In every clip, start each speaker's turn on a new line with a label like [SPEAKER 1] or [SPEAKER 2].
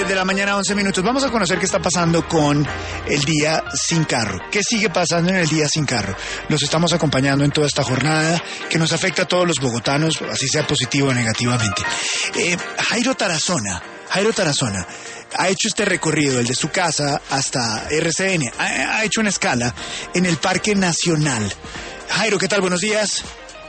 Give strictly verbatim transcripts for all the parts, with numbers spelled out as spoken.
[SPEAKER 1] de la mañana, once minutos. Vamos a conocer qué está pasando con el día sin carro. ¿Qué sigue pasando en el día sin carro? Los estamos acompañando en toda esta jornada que nos afecta a todos los bogotanos, así sea positivo o negativamente. Eh, Jairo Tarazona, Jairo Tarazona ha hecho este recorrido, el de su casa hasta R C N. Ha, ha hecho una escala en el Parque Nacional. Jairo, ¿qué tal? Buenos días.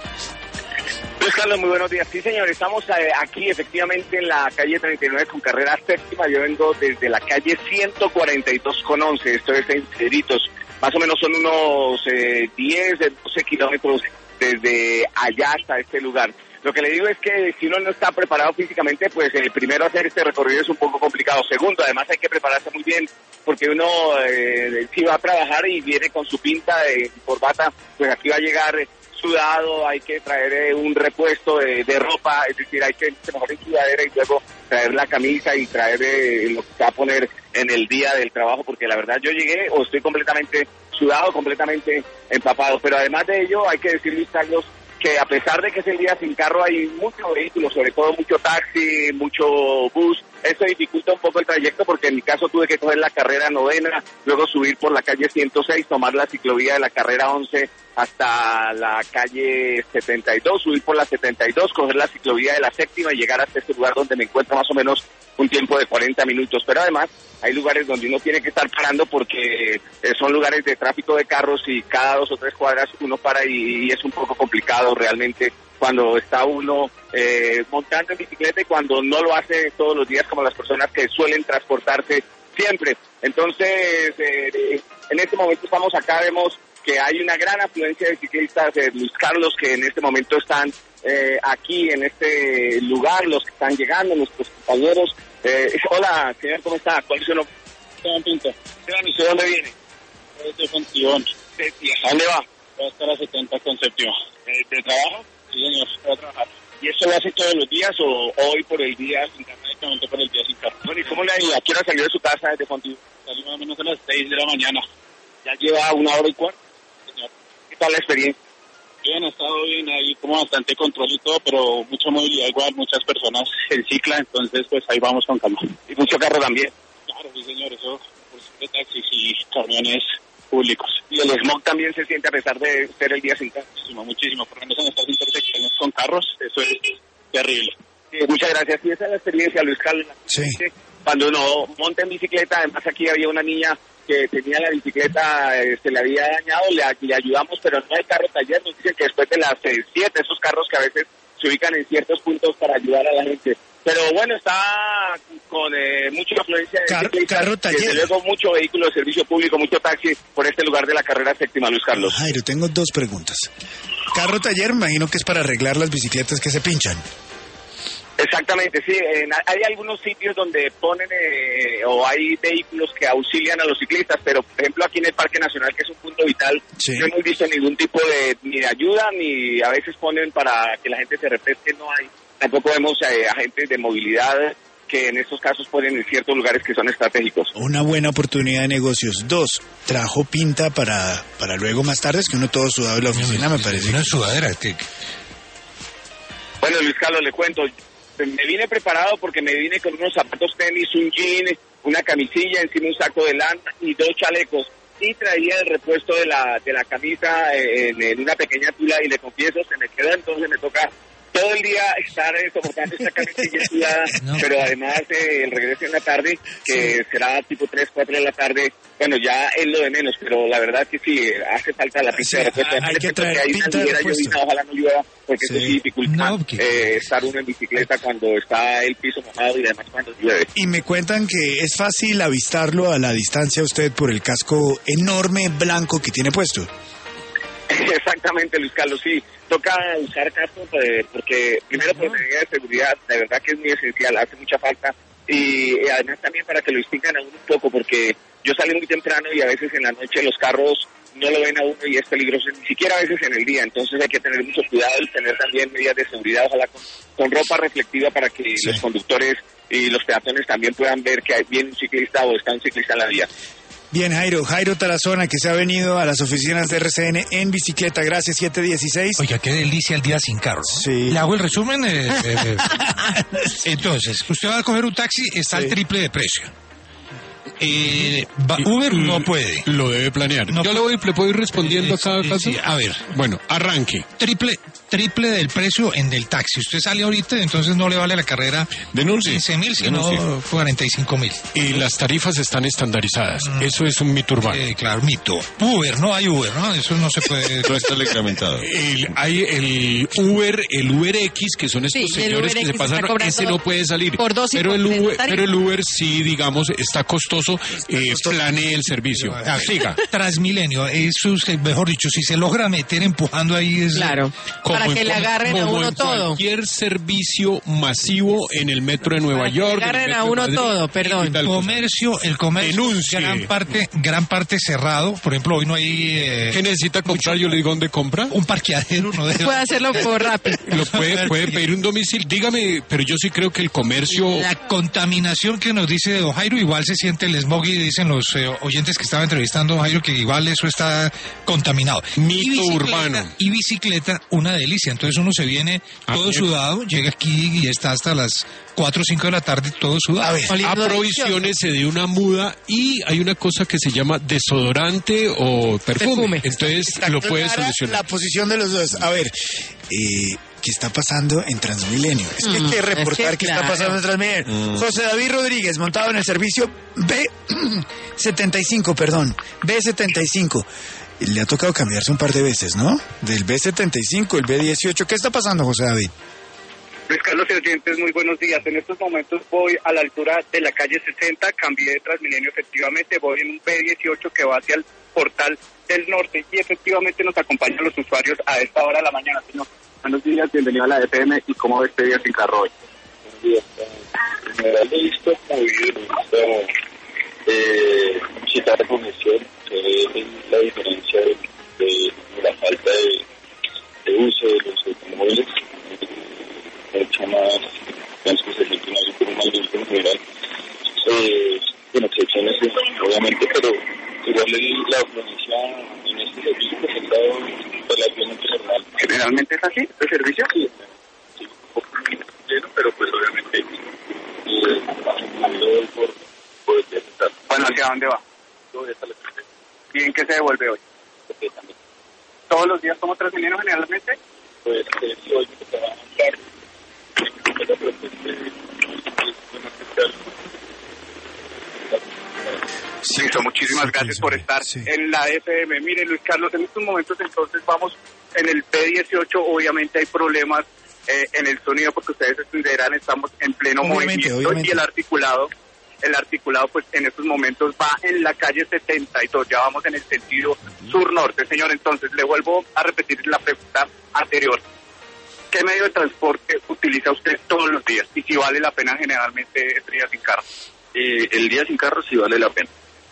[SPEAKER 2] Luis Carlos, muy buenos días. Sí, señor, estamos eh, aquí efectivamente en la calle treinta y nueve con carrera séptima. Yo vengo desde la calle ciento cuarenta y dos con once, esto es en Cedritos. Más o menos son unos eh, diez, doce kilómetros desde allá hasta este lugar. Lo que le digo es que si uno no está preparado físicamente, pues eh, primero hacer este recorrido es un poco complicado. Segundo, además hay que prepararse muy bien, porque uno eh, si va a trabajar y viene con su pinta de corbata, pues aquí va a llegar Eh, sudado, hay que traer eh, un repuesto de, de ropa, es decir, hay que irse mejor en sudadera y luego traer la camisa y traer eh, lo que se va a poner en el día del trabajo, porque la verdad yo llegué o estoy completamente sudado, completamente empapado, pero además de ello hay que decir, Luis Carlos, que a pesar de que es el día sin carro hay muchos vehículos, sobre todo mucho taxi, mucho bus. Eso dificulta un poco el trayecto porque en mi caso tuve que coger la carrera novena, luego subir por la calle ciento seis, tomar la ciclovía de la carrera once hasta la calle setenta y dos, subir por la setenta y dos, coger la ciclovía de la séptima y llegar hasta este lugar donde me encuentro más o menos un tiempo de cuarenta minutos. Pero además hay lugares donde uno tiene que estar parando porque eh, son lugares de tráfico de carros y cada dos o tres cuadras uno para y, y es un poco complicado realmente cuando está uno eh, montando en bicicleta y cuando no lo hace todos los días como las personas que suelen transportarse siempre. Entonces, eh, en este momento estamos acá, vemos que hay una gran afluencia de ciclistas, de Luis Carlos, que en este momento están eh, aquí en este lugar, los que están llegando, nuestros compañeros. Eh, hola, señor, ¿cómo está? ¿Cuál es su nombre?
[SPEAKER 3] Esteban Pinto.
[SPEAKER 2] Esteban, ¿y usted dónde viene?
[SPEAKER 3] Desde Fontibón.
[SPEAKER 2] ¿A dónde va?
[SPEAKER 3] Voy a estar a setenta con séptimo.
[SPEAKER 2] Eh, ¿De trabajo?
[SPEAKER 3] Sí, señor, voy a trabajar.
[SPEAKER 2] ¿Y eso lo hace todos los días o hoy por el día?
[SPEAKER 3] Internamente por el día sin carro.
[SPEAKER 2] Bueno, ¿y cómo le ha ido? ¿A qué hora salió de su casa desde Fontibón?
[SPEAKER 3] Salí más o menos a las seis de la mañana.
[SPEAKER 2] ¿Ya lleva una hora y cuarto?
[SPEAKER 3] Señor.
[SPEAKER 2] ¿Qué tal la experiencia?
[SPEAKER 3] Bien, ha estado bien, hay como bastante control y todo, pero mucha movilidad igual, muchas personas en cicla, entonces pues ahí vamos con calma.
[SPEAKER 2] ¿Y mucho carro también?
[SPEAKER 3] Claro, sí señor, eso por de taxis y camiones públicos.
[SPEAKER 2] ¿Y el smog también se siente a pesar de ser el día sin carro?
[SPEAKER 3] Muchísimo, muchísimo, por lo menos en estas intersecciones con carros, eso es terrible.
[SPEAKER 2] Sí, muchas gracias. Y esa es la experiencia, Luis Carlos.
[SPEAKER 1] Sí.
[SPEAKER 2] Cuando uno monta en bicicleta, además aquí había una niña que tenía la bicicleta, eh, se le había dañado, le, le ayudamos, pero no hay carro taller. Nos dicen que después de las eh, siete, esos carros que a veces se ubican en ciertos puntos para ayudar a la gente. Pero bueno, está con eh, mucha afluencia de
[SPEAKER 1] Car
[SPEAKER 2] ciclistas,
[SPEAKER 1] carro taller.
[SPEAKER 2] desde luego mucho vehículo de servicio público, mucho taxi por este lugar de la carrera séptima, Luis Carlos.
[SPEAKER 1] Jairo, tengo dos preguntas. Carro taller, imagino que es para arreglar las bicicletas que se pinchan.
[SPEAKER 2] Exactamente, sí. En, hay algunos sitios donde ponen eh, o hay vehículos que auxilian a los ciclistas, pero por ejemplo aquí en el Parque Nacional, que es un punto vital,
[SPEAKER 1] sí,
[SPEAKER 2] no hemos visto ningún tipo de ni de ayuda, ni a veces ponen para que la gente se refresque, no hay. Tampoco vemos eh, agentes de movilidad que en estos casos ponen en ciertos lugares que son estratégicos.
[SPEAKER 1] Una buena oportunidad de negocios. Dos, trajo pinta para, para luego más tarde, es que uno todo sudado en la oficina, me parece.
[SPEAKER 4] Una sudadera, que...
[SPEAKER 2] Bueno, Luis Carlos, le cuento. Me vine preparado porque me vine con unos zapatos tenis, un jean, una camisilla, encima un saco de lana y dos chalecos. Y traía el repuesto de la de la camisa en, en una pequeña tula y le confieso, se me queda, entonces me toca todo el día estar eh, soportando esta camisilla sudada, no. Pero además eh, el regreso en la tarde, que sí, será tipo tres, cuatro de la tarde, bueno, ya es lo de menos, pero la verdad que sí, hace falta la pinta sí, de repuesto.
[SPEAKER 1] Hay que traer
[SPEAKER 2] que hay
[SPEAKER 1] pinta
[SPEAKER 2] una
[SPEAKER 1] de repuesto.
[SPEAKER 2] Llovina, ojalá no llueva, porque sí, eso sí dificulta
[SPEAKER 1] no,
[SPEAKER 2] eh, estar uno en bicicleta cuando está el piso mojado y además cuando llueve.
[SPEAKER 1] Y me cuentan que es fácil avistarlo a la distancia usted por el casco enorme blanco que tiene puesto.
[SPEAKER 2] Exactamente, Luis Carlos, sí. Toca usar casco pues, porque primero por medida de seguridad, de verdad que es muy esencial, hace mucha falta. Y, y además también para que lo distingan a uno un poco, porque yo salí muy temprano y a veces en la noche los carros no lo ven a uno y es peligroso, ni siquiera a veces en el día. Entonces hay que tener mucho cuidado y tener también medidas de seguridad, ojalá con, con ropa reflectiva para que sí, los conductores y los peatones también puedan ver que hay bien un ciclista o está un ciclista en la vía.
[SPEAKER 1] Bien, Jairo, Jairo Tarazona, que se ha venido a las oficinas de R C N en bicicleta, gracias, siete dieciséis.
[SPEAKER 4] Oiga, qué delicia el día sin carro, ¿no?
[SPEAKER 1] Sí.
[SPEAKER 4] Le hago el resumen. Eh, eh, eh. Entonces, usted va a coger un taxi, está
[SPEAKER 1] Sí.
[SPEAKER 4] al triple de precio. Eh, va- Uber no puede.
[SPEAKER 5] Lo debe planear.
[SPEAKER 4] No
[SPEAKER 5] Yo
[SPEAKER 4] pu-
[SPEAKER 5] le voy, le puedo ir respondiendo a cada
[SPEAKER 4] Sí,
[SPEAKER 5] caso.
[SPEAKER 4] sí, a ver,
[SPEAKER 5] Bueno, arranque.
[SPEAKER 4] triple, triple del precio en el taxi. Usted sale ahorita, entonces no le vale la carrera
[SPEAKER 5] Denuncie.
[SPEAKER 4] quince mil, sino
[SPEAKER 5] Denuncie.
[SPEAKER 4] cuarenta y cinco mil.
[SPEAKER 5] Y las tarifas están estandarizadas.
[SPEAKER 4] Mm.
[SPEAKER 5] Eso es un mito urbano.
[SPEAKER 4] Eh, claro, mito. Uber, no hay Uber, ¿no? Eso no se puede.
[SPEAKER 6] No está reglamentado.
[SPEAKER 5] El, hay el Uber, el Uber X, que son estos
[SPEAKER 7] Sí, y el
[SPEAKER 5] señores
[SPEAKER 7] Uber
[SPEAKER 5] que se
[SPEAKER 7] X está
[SPEAKER 5] pasan,
[SPEAKER 7] cobrando
[SPEAKER 5] ese no puede salir.
[SPEAKER 7] por dos y
[SPEAKER 5] pero
[SPEAKER 7] por
[SPEAKER 5] el
[SPEAKER 7] tres
[SPEAKER 5] Uber,
[SPEAKER 7] tarifas.
[SPEAKER 5] pero el Uber sí, digamos, está costoso. Eh, planee el servicio.
[SPEAKER 4] A ver,
[SPEAKER 5] Siga.
[SPEAKER 4] Transmilenio, eso es, mejor dicho, si se logra meter empujando ahí es...
[SPEAKER 7] Claro,
[SPEAKER 5] Como
[SPEAKER 7] para
[SPEAKER 5] en-
[SPEAKER 7] que le agarren a
[SPEAKER 5] como
[SPEAKER 7] uno
[SPEAKER 5] en
[SPEAKER 7] todo.
[SPEAKER 5] Cualquier servicio masivo en el metro de Nueva
[SPEAKER 7] Para que
[SPEAKER 5] York.
[SPEAKER 7] le agarren
[SPEAKER 5] en el
[SPEAKER 7] a
[SPEAKER 5] metro de
[SPEAKER 7] uno
[SPEAKER 5] Madrid,
[SPEAKER 7] todo,
[SPEAKER 5] y
[SPEAKER 7] perdón.
[SPEAKER 5] tal cosa.
[SPEAKER 4] Comercio, el comercio,
[SPEAKER 5] Denuncie.
[SPEAKER 4] gran parte, gran parte cerrado. Por ejemplo, hoy no hay eh,
[SPEAKER 5] ¿Qué necesita comprar? Yo le digo dónde compra.
[SPEAKER 4] un parqueadero. No de-
[SPEAKER 7] Puede hacerlo por rápido.
[SPEAKER 5] Lo puede, puede pedir un domicilio. Dígame, pero yo sí creo que el comercio.
[SPEAKER 4] La contaminación que nos dice Don Jairo, igual se siente el smog y dicen los eh, oyentes que estaba entrevistando a Don Jairo que igual eso está contaminado.
[SPEAKER 5] Mito
[SPEAKER 4] Y bicicleta-
[SPEAKER 5] urbano.
[SPEAKER 4] Y bicicleta, una delicia. Entonces uno se viene
[SPEAKER 5] Ah,
[SPEAKER 4] todo
[SPEAKER 5] bien.
[SPEAKER 4] sudado, llega aquí y está hasta las cuatro o cinco de la tarde todo sudado.
[SPEAKER 1] A ver,
[SPEAKER 7] Oliendo
[SPEAKER 5] Aprovisiones se de una muda y hay una cosa que se llama desodorante o perfume.
[SPEAKER 7] Perfume.
[SPEAKER 5] Entonces
[SPEAKER 1] está
[SPEAKER 5] lo puede
[SPEAKER 1] clara
[SPEAKER 5] solucionar.
[SPEAKER 1] la posición de los dos. A ver, eh, ¿qué está pasando en Transmilenio? Es que hay
[SPEAKER 7] Mm,
[SPEAKER 1] que
[SPEAKER 7] es
[SPEAKER 1] reportar
[SPEAKER 7] que
[SPEAKER 1] qué está
[SPEAKER 7] claro.
[SPEAKER 1] pasando en Transmilenio.
[SPEAKER 6] Mm.
[SPEAKER 1] José David Rodríguez, montado en el servicio B setenta y cinco, perdón, B setenta y cinco. Le ha tocado cambiarse un par de veces, ¿no? Del B setenta y cinco, el B dieciocho. ¿Qué está pasando, José David?
[SPEAKER 2] Luis Carlos y oyentes, muy buenos días. En estos momentos voy a la altura de la calle sesenta, cambié de Transmilenio, efectivamente voy en un B dieciocho que va hacia el portal del norte y efectivamente nos acompañan los usuarios a esta hora de la mañana. Señor, buenos días, bienvenido a la F M y cómo ve este día sin carro hoy.
[SPEAKER 3] Me da listo, muy bien, listo. Eh, quitar la conexión, que es la diferencia de, de la falta de, de uso de los automóviles, mucho más, digamos que se siente una por un malvento en general. Eh, bueno, excepciones obviamente, pero igual el, la afluencia en este servicio pues, ha estado relativamente normal.
[SPEAKER 2] Generalmente es así, este servicio.
[SPEAKER 3] Sí, sí, un poco lleno, pero pues obviamente eh, asumido por, por el día de estar.
[SPEAKER 2] Bueno, ¿hacia dónde va?
[SPEAKER 3] Yo voy hasta la tercera,
[SPEAKER 2] ¿Y en qué se devuelve hoy?
[SPEAKER 3] porque también,
[SPEAKER 2] ¿Todos los días como Transmilenio generalmente?
[SPEAKER 3] pues, eh, si hoy me tocaba andar, pero pues, eh, es una especial.
[SPEAKER 2] Listo, muchísimas
[SPEAKER 1] Sí,
[SPEAKER 2] gracias
[SPEAKER 1] sí,
[SPEAKER 2] por
[SPEAKER 1] sí,
[SPEAKER 2] estar
[SPEAKER 1] sí.
[SPEAKER 2] en la F M. Mire, Luis Carlos, en estos momentos entonces vamos en el B dieciocho, obviamente hay problemas eh, en el sonido porque ustedes entenderán, estamos en pleno
[SPEAKER 1] Obviamente,
[SPEAKER 2] movimiento
[SPEAKER 1] obviamente.
[SPEAKER 2] y el articulado, el articulado pues en estos momentos va en la calle setenta y dos, ya vamos en el sentido sur-norte. Señor, entonces le vuelvo a repetir la pregunta anterior. ¿Qué medio de transporte utiliza usted todos los días? Y si vale la pena generalmente este día sin carro.
[SPEAKER 3] Eh, el día sin carro sí vale la pena.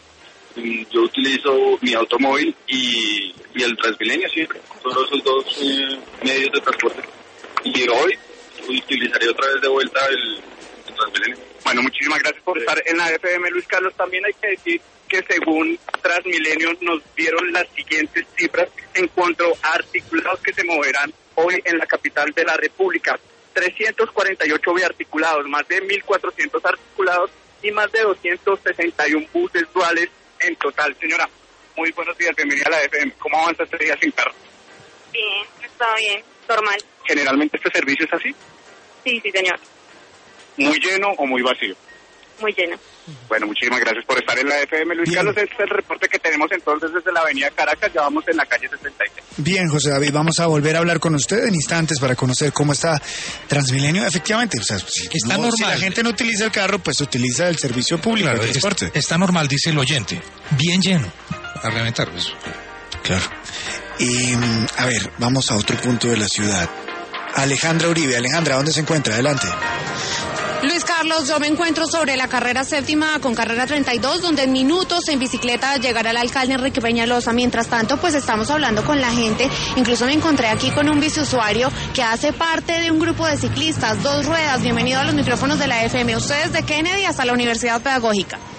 [SPEAKER 3] Mm, Yo utilizo mi automóvil y, y el Transmilenio siempre. Son esos dos eh, medios de transporte. Y hoy utilizaré otra vez de vuelta el, el Transmilenio.
[SPEAKER 2] Bueno, muchísimas gracias por estar en la F M, Luis Carlos. También hay que decir que según Transmilenio nos dieron las siguientes cifras en cuanto a articulados que se moverán hoy en la capital de la República. trescientos cuarenta y ocho biarticulados, más de mil cuatrocientos articulados y más de doscientos sesenta y uno buses duales en total. Señora, muy buenos días, bienvenida a la F M. ¿Cómo avanza este día sin carro?
[SPEAKER 8] Bien, está bien, normal.
[SPEAKER 2] Generalmente este servicio es así,
[SPEAKER 8] Sí, sí, señor.
[SPEAKER 2] muy lleno o muy vacío.
[SPEAKER 8] Muy lleno.
[SPEAKER 2] Bueno, muchísimas gracias por estar en la F M. Luis
[SPEAKER 1] Bien.
[SPEAKER 2] Carlos, este es el reporte que tenemos entonces desde la avenida Caracas. Ya vamos en la calle sesenta y seis.
[SPEAKER 1] Bien, José David, vamos a volver a hablar con usted en instantes para conocer cómo está Transmilenio. Efectivamente, o sea, si,
[SPEAKER 4] Está
[SPEAKER 1] no,
[SPEAKER 4] normal.
[SPEAKER 1] si la gente no utiliza el carro, pues utiliza el servicio público
[SPEAKER 4] Claro,
[SPEAKER 1] de
[SPEAKER 4] es-
[SPEAKER 1] transporte.
[SPEAKER 4] está normal, dice el oyente. Bien lleno. A reventar eso.
[SPEAKER 1] Claro. Y, mm, a ver, vamos a otro punto de la ciudad. Alejandra Uribe. Alejandra, ¿dónde se encuentra? Adelante.
[SPEAKER 7] Luis Carlos, yo me encuentro sobre la carrera séptima con carrera treinta y dos, donde en minutos en bicicleta llegará el alcalde Enrique Peñalosa. Mientras tanto, pues estamos hablando con la gente. Incluso me encontré aquí con un biciusuario que hace parte de un grupo de ciclistas, dos ruedas. Bienvenido a los micrófonos de la F M. Ustedes de Kennedy hasta la Universidad Pedagógica.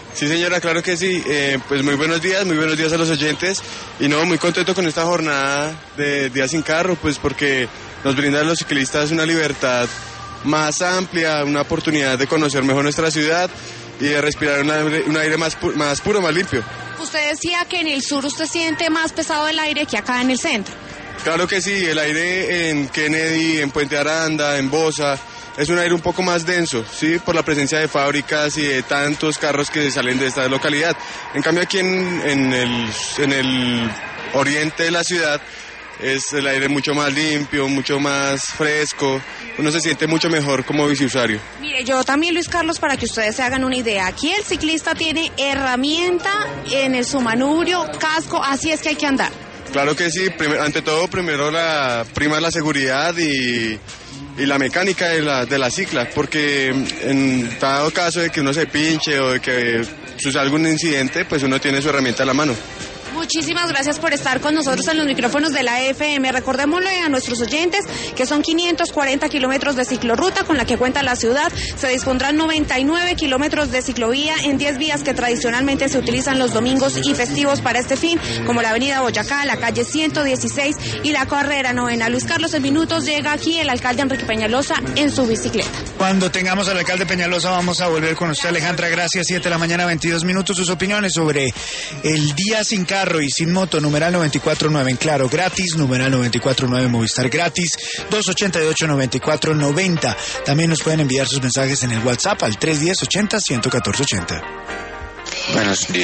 [SPEAKER 6] Sí, señora, claro que sí. Eh, pues muy buenos días, muy buenos días a los oyentes. Y no, muy contento con esta jornada de Día Sin Carro, pues porque nos brinda a los ciclistas una libertad más amplia, una oportunidad de conocer mejor nuestra ciudad y de respirar un aire, un aire más, pu más puro, más limpio.
[SPEAKER 7] Usted decía que en el sur usted siente más pesado el aire que acá en el centro.
[SPEAKER 6] Claro que sí, el aire en Kennedy, en Puente Aranda, en Bosa, es un aire un poco más denso, sí, por la presencia de fábricas y de tantos carros que salen de esta localidad. En cambio aquí en, en, el, en el oriente de la ciudad es el aire mucho más limpio, mucho más fresco, uno se siente mucho mejor como biciusuario.
[SPEAKER 7] Mire, yo también, Luis Carlos, para que ustedes se hagan una idea, aquí el ciclista tiene herramienta en el su manubrio, casco, así es que hay que andar.
[SPEAKER 6] Claro que sí, primer, ante todo primero la prima la seguridad y, y la mecánica de la, de la cicla, porque en dado caso de que uno se pinche o de que suceda algún incidente, pues uno tiene su herramienta a la mano.
[SPEAKER 7] Muchísimas gracias por estar con nosotros en los micrófonos de la F M. Recordémosle a nuestros oyentes que son quinientos cuarenta kilómetros de ciclorruta con la que cuenta la ciudad. Se dispondrán noventa y nueve kilómetros de ciclovía en diez vías que tradicionalmente se utilizan los domingos y festivos para este fin, como la avenida Boyacá, la calle ciento dieciséis y la carrera novena. Luis Carlos, en minutos llega aquí el alcalde Enrique Peñalosa en su bicicleta.
[SPEAKER 1] Cuando tengamos al alcalde Peñalosa vamos a volver con usted, Alejandra. Gracias, siete de la mañana, veintidós minutos. Sus opiniones sobre el Día Sin Carro y Sin Moto, numeral noventa y cuatro nueve en Claro gratis, numeral noventa y cuatro nueve Movistar gratis, dos ochenta y ocho, noventa y cuatro noventa. También nos pueden enviar sus mensajes en el WhatsApp al tres diez, ochenta, ciento catorce ochenta.
[SPEAKER 9] Buenos días.